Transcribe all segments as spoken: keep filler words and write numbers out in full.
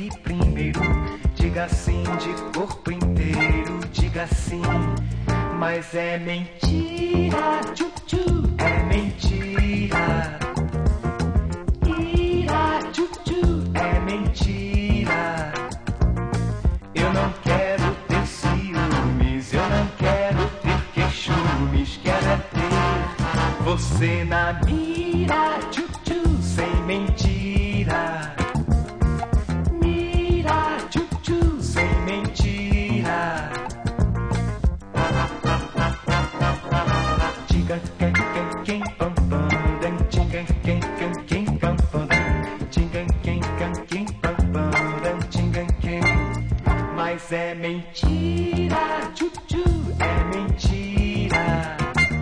que primeiro diga sim de corpo inteiro, diga sim, mas é mentira, tchu, tchu, é mentira. Ira, tchu, tchu, é mentira. Eu não quero ter ciúmes, eu não quero ter queixumes, quero é ter você na mira, tchu, tchu, sem mentira. Mira, tchu, tchu, sem mentira. Diga quem, quem, quem, pam, pam, dan, diga quem, quem, quem, pam, pam, dan, diga quem, quem, quem, pam, pam, dan, diga quem. Mas é mentira, tchu, tchu, é mentira.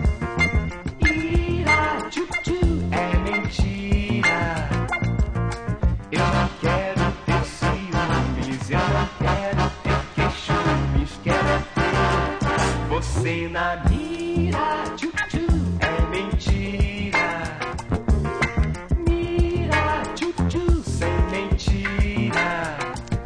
Ira, tchu, tchu, é mentira. Eu não quero ter ciúmes, eu não quero ter queixumes, quero é ter você na mira, tchu, tchu, é mentira. Mira, tchu, tchu, sem mentira.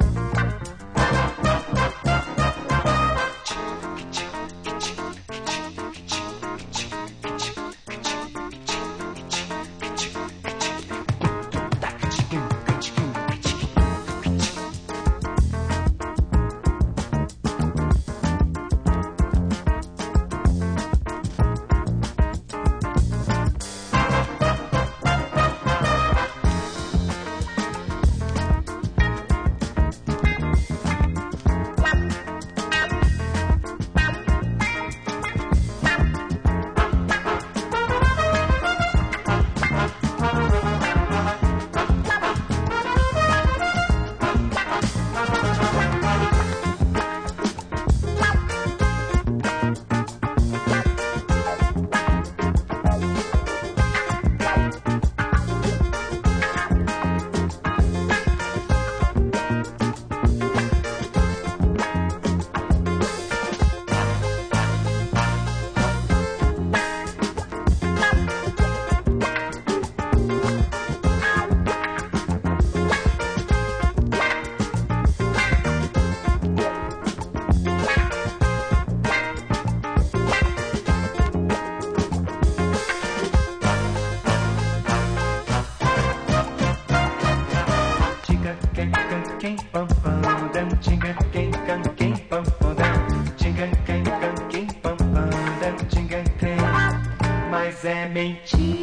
Quem, quem, quem, pam, pam, dan, diga quem, quem, quem, pam, pam, dan, diga quem, quem, quem, pam, pam, dan, diga quem. Mas é mentira.